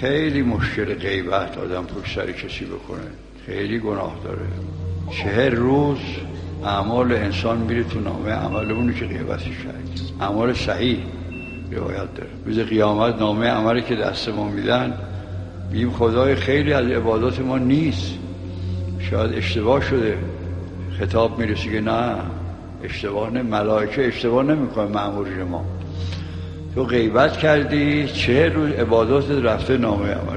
خیلی مشکل غیبت آدم پشت سر کسی بکنه، خیلی گناه داره. 40 روز اعمال انسان میره تو نامه عمل اونی که غیبتش کرد. اعمال صحیح روایت داره روز قیامت نامه عملی که دست ما میدن بیم خدای خیلی از عبادات ما نیست، شاید اشتباه شده. خطاب میرسی که نه اشتباه نه، ملائکه اشتباه نمیکنه مأمورین ما. تو غیبت کردی 40 روز عبادات رفته نامه عمل.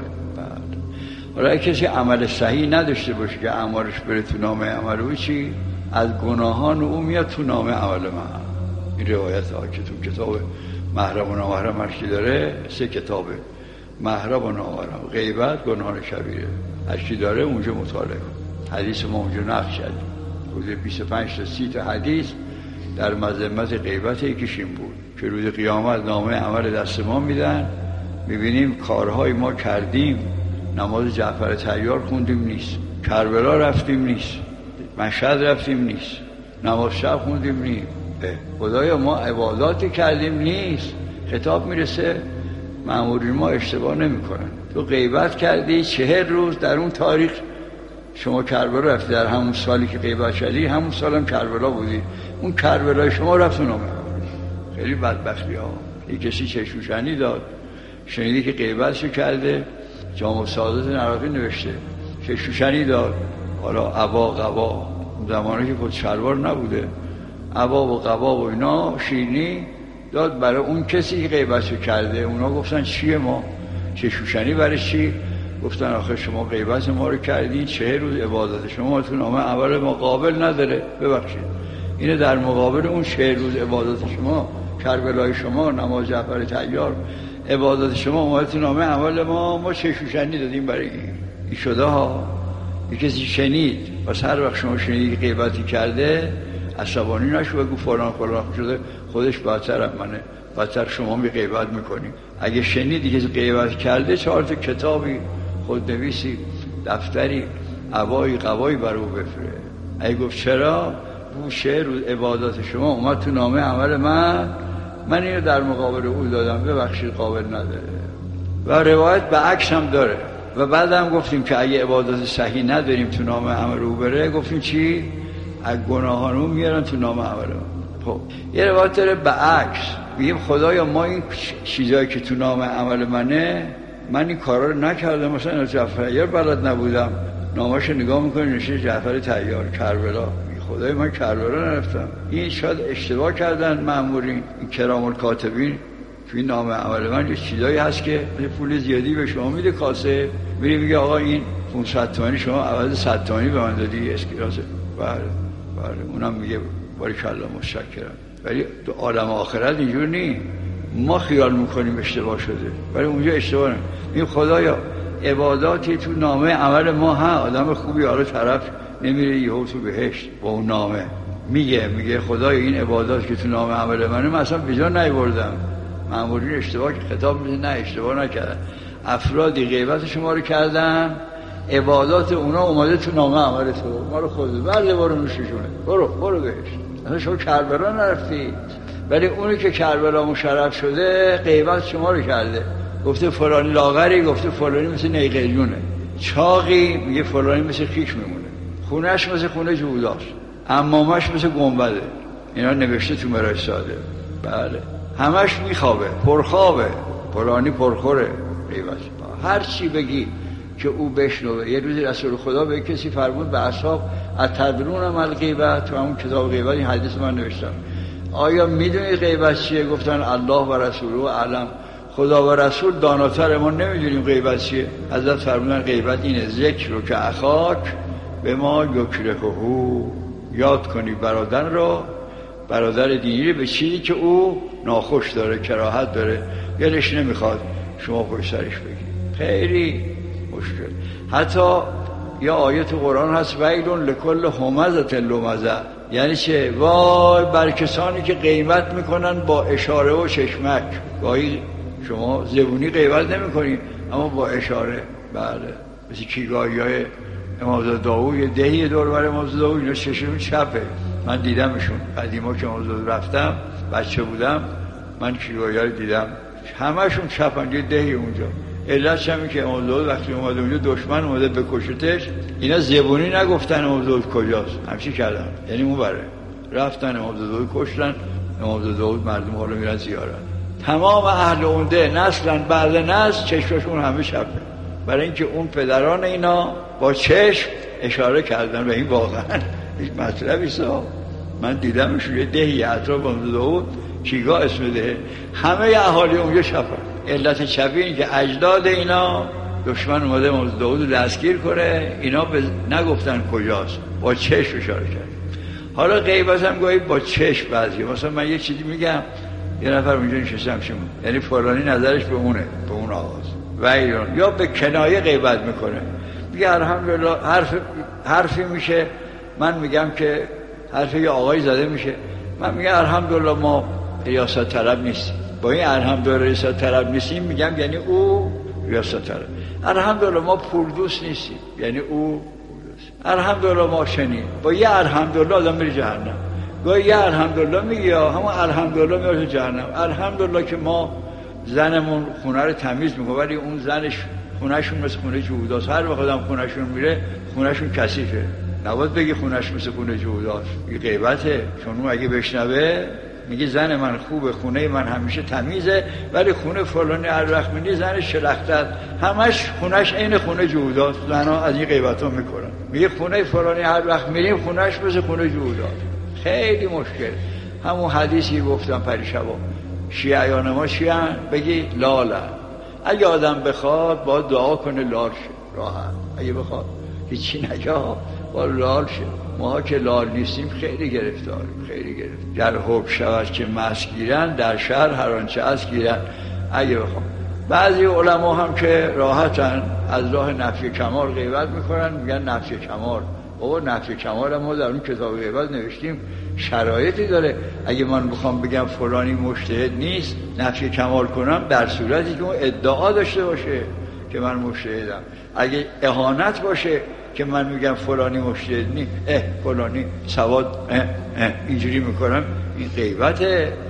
حالا اگه کسی عمل صحیح نداشته باشه که اعمالش بره تو نامه عمل او چی؟ از گناهان او میاد تو نامه عمل من. این روایت ها که تو کتاب محرم و نامحرم هرکی داره 3 کتابه، محرم و نامحرم، غیبت، گناهان کبیره، هرکی داره اونجا مطالعه. حدیث ما اونجا نقل شد روز 25 تا 30 تا حدیث در مذمت غیبت یکیش این بود که روز قیامت نامه عمل دست ما میدن، میبینیم کارهای ما کردیم، نماز جعفر طیار خوندیم نیست، کربلا رفتیم نیست، مشهد رفتیم نیست، نماز شب خوندیم نیست. خدایا ما عباداتی کردیم نیست. خطاب میرسه مأمورین ما اشتباه نمیکنن. تو غیبت کردی 40 روز در اون تاریخ شما کربلا رفتی، در همون سالی که غیبت کردی همون سالم کربلا بودی، اون کربلای شما رفت نامه. خیلی بدبختی ها. یک کسی چشوشنی داد، شنیدی که غیبتشو کرده، جامع سعادت عراقی نوشته چشوشنی داد، حالا عبا قبا زمانی که خود شلوار نبوده، عبا و قبا و اینا شیرینی داد برای اون کسی که غیبتشو کرده. اونا گفتن چیه ما چشوشنی برای چی؟ گفتن آخه شما غیبت ما رو کردین، 40 روز عبادت شما تو نامه اول ما قابل نداره، ببخشید. اینه در مقابل اون 40 روز عبادت شما، کربلای شما، نماز جعفر طیار، عبادت شما اومد تو نامه اول ما چشوشنی دادیم برای این شده ها. یک کسی شنید پس هر وقت شما شنیدی که غیبتی کرده عصبانی نشو بگو فلان فلان شده، خودش بدتر از منه، بدتر شما بی غیبت میکنی. اگه شنیدی که غیبت کرده 4 تا کتابی خودنویسی دفتری عبایی قبایی بر او بفره. اگه گفت چرا اون 40 روز عبادات شما اومد تو نامه عمل من اینو در مقابل او دادم، ببخشید قابل نداره. و روایت به عکس هم داره. و بعد هم گفتیم که اگه عبادات صحیح نداریم تو نامه عمل او بره، گفتیم چی؟ از گناهان او میارن تو نامه عمل او. خب یه روایت داره به عکس، میگیم خدایا ما این چیزایی که تو نامه عمل منه، من این کارا رو نکردم، مثلا جعفر طیار بلد نبودم، نامه‌شو نگاه می‌کنی نشه جعفر طیار کربلا، خدای من کربلا نرفتم. این شاید اشتباه کردن مأمورین، این کرام الکاتبین. توی نامه عمل من یه چیزایی هست که پول زیادی به شما میده کاسه، میری میگه آقا این 500 تومانی شما عوض 100 تومانی به من دادی اسکراسه. بله اونم میگه باریکالله متشکرم. ولی تو عالم آخرت اینجور نیست. ما خیال میکنیم اشتباه شده ولی اونجا اشتباه نه. این خدایا عباداتی تو نامه عمل ما ها، آدم خوبی حالا طرف نمیره یهو تو بهشت با اون نامه میگه خدایا این عبادات که تو نامه عمل منه من اصلا به جا نیاوردم. مأمورین اشتباه که خطاب میده نه اشتباه نکردن، افرادی غیبت شما رو کردن، عبادات اونا اومده تو نامه عمل تو، ما رو خود برده برو نوششونه، برو بهشت. اصلا شما کربلا نرفتی، ولی اونی که کربلا مشرف شده غیبت شما رو کرده، گفته فلانی لاغری، گفته فلانی مثل نیقلیونه، چاقی میگه فلانی مثل خیش میمونه، خونهش مثل خونه جوداست، عمامش مثل گنبده. اینا نوشته تو مرای ساده. بله همش میخوابه، پرخوابه، فلانی پرخوره. غیبت هر چی بگی که او بشنوه. یه روزی رسول خدا به کسی فرمود به اصحاب اتدرون ما الغیبت، تو همون کتاب غیبت این حدیث من نوشتم، آیا میدونی غیبت چیه؟ گفتن الله و رسوله اعلم، خدا و رسول داناتر، ما نمیدونیم غیبت چیه. حضرت فرمودن غیبت اینه ذکر رو که اخاک به ما یکرهه، یاد کنی برادر دینی به چیزی که او ناخوش داره، کراهت داره، دلش نمیخواد شما پشت سرش بگی. خیلی مشکل. حتی یا آیت قرآن هست ویلون لکل همزة لمزة، یعنی چه؟ وای بر کسانی که غیبت میکنن با اشاره و چشمک. گاهی شما زبونی غیبت نمیکنی اما با اشاره. بله مثل کیگاهی های امامزاده داوود، یه دهی دور بر امامزاده داوود، اینا چشمون چپه. من دیدمشون قدیما که امامزاده رفتم بچه بودم، من کیگاهی ها رو دیدم همشون چپن، یه دهی اونجا علتش همین که امام داود وقتی اومده اونجا دشمن اومده بکشتش، اینا زبونی نگفتن امام داود کجاست، همچی کردن، یعنی اون بره رفتن امام داود کشتن. امام داود مردم حالا میرن زیارت. تمام اهل عمده نسلا بعد نسل چشمشون همه چپه، برای اینکه اون پدران اینا با چشم اشاره کردن به این واقعا هیچ مطلبی نیست. من دیدمش یه دهی اطراف امام داود چیگاه اسم ده، همه اهالی اونجا چپن. علت چپی این که اجداد اینا دشمن اومده امام داود رو دستگیر کنه، اینا نگفتن کجاست، با چشم اشاره کرد. حالا غیبت هم گاهی با چشم بعضی، مثلا من یه چیزی میگم یه نفر اونجا نشستم شما، یعنی فلانی نظرش به اونه، به اون آواز و ایران، یا به کنایه غیبت میکنه، میگه الحمدلله حرفی میشه، من میگم که حرف یه آقای زده میشه، من میگم الحمدلله ما ریاست طلب نیستیم. با این الحمدلله ریاست طلب نیستیم میگم یعنی او ریاست طلب. الحمدلله ما پولدوست نیستیم یعنی او پولدوست. الحمدلله ما شنید. با یه الحمدلله آدم میره جهنم. گاهی یه الحمدلله میگی همون الحمدلله میره جهنم. الحمدلله که ما زنمون خونه رو تمیز میکنه، ولی اون زنش خونهشون مثل خونه جهوداست. هر وقت آدم خونهشون میره خونهشون کثیفه. نباید بگی خونهش مثل خونه جهوداست، این غیبته. چون اون اگه بشنوه میگه زن من خوبه، خونه من همیشه تمیزه، ولی خونه فلانی هر وقت میگه زنش شلختت، همش خونهش عین خونه جهوداست. زنا از این غیبتا میکنن، میگه خونه فلانی هر وقت میریم خونهش مثل خونه جهوداست. خیلی مشکل. همون حدیثی گفتم پریشبا، شیعیان ما شیعن بگی لالا، اگه آدم بخواد باید دعا کنه لال شه، راحت. اگه بخواد هیچی نگاه با لال شه. ما که لال نیستیم خیلی گرفتاریم، خیلی گرفت. گر حکم شود که مست گیرن، در شهر هر آنچه از گیرن. اگه بخوام بعضی علما هم که راحتن از راه نفی کمال غیبت میکنن، میگن نفی کمال. بابا نفی کمال ما در اون کتاب غیبت نوشتیم شرایطی داره. اگه من بخوام بگم فلانی مجتهد نیست نفی کمال کنم، در صورتی که اون ادعا داشته باشه که من مجتهدم. اگه اهانت باشه که من میگم فلانی مجتهد نیست، فلانی سواد اینجوری میکنم، این غیبت.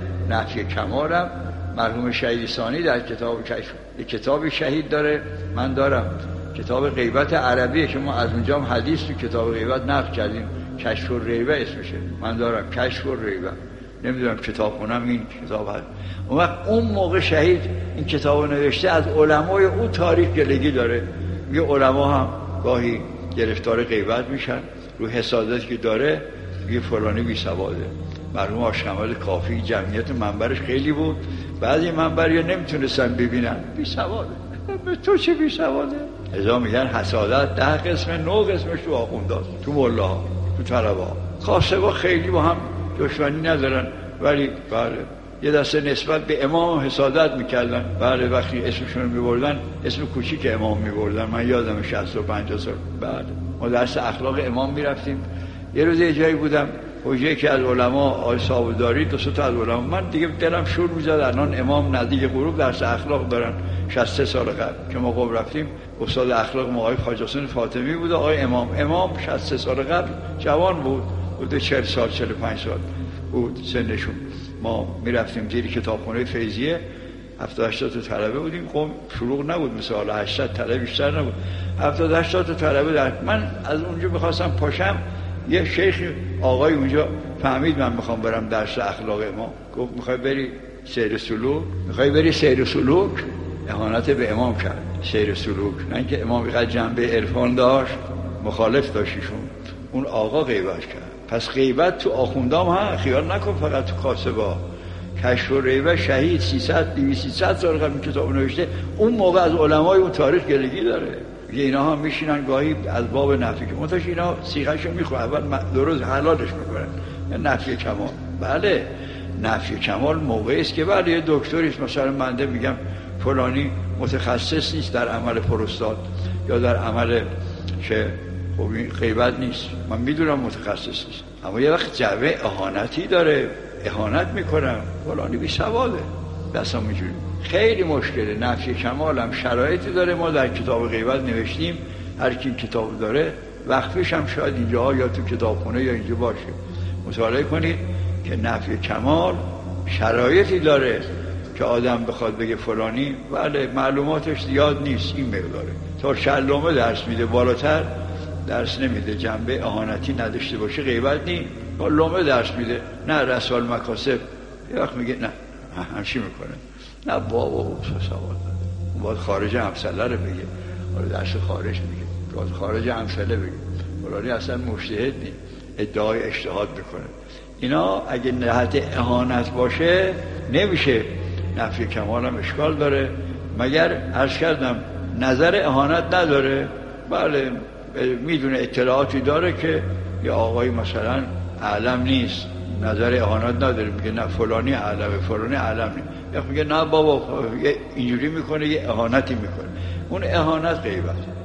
نفی کمالم مرحوم شهید ثانی در کتاب کشف، کتاب شهید داره، من دارم کتاب غیبت عربیه که ما از اونجا هم حدیث تو کتاب غیبت نقل کردیم، کشف الریبه اسمشه، من دارم کشف الریبه. نمیدونم کتاب خونم این کتاب هست. اون وقت اون موقع شهید این کتاب نوشته، از علمای اون تاریخ گلگی داره، میگه علما هم گاهی گرفتار غیبت میشن رو حسادتی که داره، میگه فلانی بی سواده. مرحوم آشکمال کافی جمعیت منبرش خیلی بود، بعضی منبریا نمیتونستن ببینن، بی سواده. تو چه بی سواده؟ ازا میگن حسادت 10 قسم 9 قسمش تو آخونداست، تو مولاها، تو طلبها. خاصه خیلی با هم دشمنی ندارن، ولی بله یه دسته نسبت به امام حسادت میکردن. بله وقتی اسمشون رو میبردن اسم کوچیک امام میبردن. من یادم 60 و 50 سال بعد ما درس اخلاق امام میرفتیم. یه روز یه جایی بودم، حجه که از علما آقای صابوداری، 2 تا از علما، من دیگه دلم شور میزد الان امام نزدیک غروب درس اخلاق دارن. 63 سال قبل که ما قم رفتیم، استاد اخلاق ما آقای خواجه حسین فاطمی بود. آقای امام 63 سال قبل جوان بود، حدود 40 سال 45 سال بود سنشون. ما میرفتیم زیر کتابخونه فیضیه، 70-80 تا طلبه بودیم. قم شلوغ نبود مثل حالا 80 طلبه بیشتر نبود، 70-80 تا طلبه. من از اونجا می‌خواستم پاشم، یه شیخ آقای اونجا فهمید من میخوام برم درس اخلاق ما، گفت میخوای بری سیر سلوک؟ میخوای بری سیر سلوک؟ اهانت به امام کرد. سیر سلوک، نه اینکه امام اینقدر جنبه عرفان داشت، مخالف داشتیشون. اون آقا غیبت کرد. پس غیبت تو آخوندام ها، خیال نکن فقط تو کاسبا. کشف الریبه شهید 300 سال قبل کتاب نوشته، اون موقع از علمای اون تاریخ گلگی داره. اینا ها میشینن گاهی از باب نفی که منتش اینا سیغهشو میخواه، اول درست حلالش میکنن. نفی کمال، بله نفی کمال موقعی است که بله یه دکتریست مثلا منده میگم فلانی متخصص نیست در عمل پروستات یا در عمل که خب این غیبت نیست، من میدونم متخصص نیست، اما یه وقت جعبه اهانتی داره، اهانت میکنم، فلانی بی سواده، دستم میجوری. خیلی مشکله. نفی کمال هم شرایطی داره، ما در کتاب غیبت نوشتیم، هر کی کتاب داره وقفش هم شاید اینجا یا تو کتابخونه یا اینجا باشه، مطالعه کنید که نفی کمال شرایطی داره که آدم بخواد بگه فلانی بله معلوماتش زیاد نیست این مقداره، تا شلومه درس میده بالاتر درس نمیده، جنبه اهانتی نداشته باشه غیبت نیست، لومه درس میده نه رسال مکاسب. یه وقت میگه نه همچی میکنه، نه بابا او سوال داره، اون باید خارج همسله رو بگه، ولی درس خارج میگه، باید خارج همسله بگه، فلانی اصلا مجتهد نیست ادعای اجتهاد بکنه. اینا اگه نهت اهانت باشه نمیشه، نفی کمال هم اشکال داره، مگر عرض کردم نظر اهانت نداره. بله میدونه اطلاعاتی داره که یه آقای مثلا اعلم نیست، نظر اهانت نداره، میگه نه فلانی اعلمه فلانی اعلم نیست، یا میگه نه بابا اینجوری میکنه یه اهانتی میکنه، اون اهانت غیبت.